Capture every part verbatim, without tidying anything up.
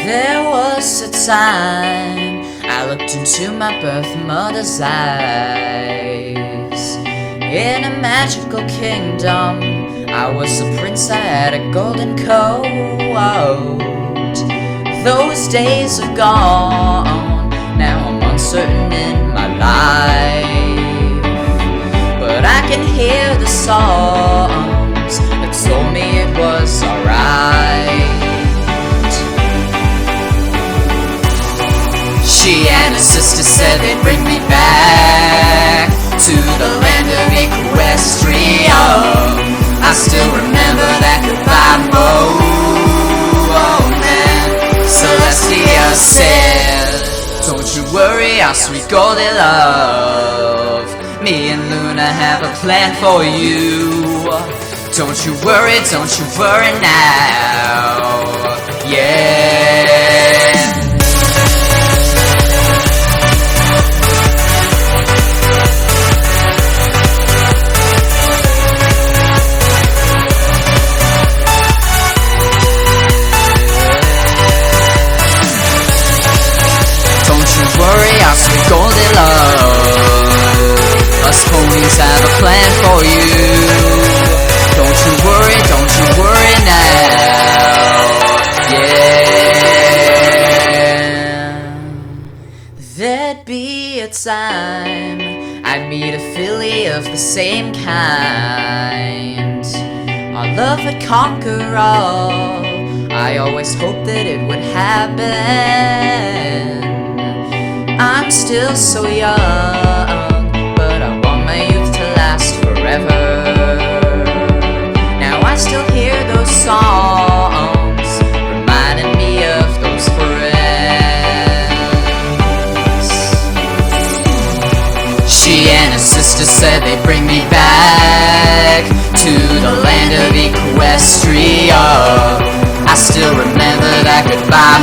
There was a time I looked into my birth mother's eyes. In a magical kingdom, I was a prince, I had a golden coat. Those days are gone, now I'm uncertain in my life. But I can hear the songs that told me it was alright. She and her sister said they'd bring me back to the land of Equestria. I still remember that goodbye moment. Celestia said, don't you worry, our sweet golden love. Me and Luna have a plan for you. Don't you worry, don't you worry now. Yeah. Worry, our sweet golden love. Us ponies have a plan for you. Don't you worry, don't you worry now. Yeah. There'd be a time I'd meet a filly of the same kind. Our love would conquer all. I always hoped that it would happen. I'm still so young, but I want my youth to last forever. Now I still hear those songs, reminding me of those friends. She and her sister said they'd bring me back to the land of Equestria. I still remember that goodbye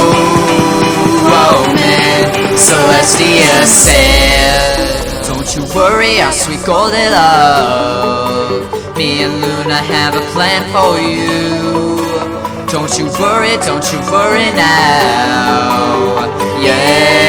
moment. Celestia said, don't you worry, our sweet golden love. Me and Luna have a plan for you. Don't you worry, don't you worry now. Yeah.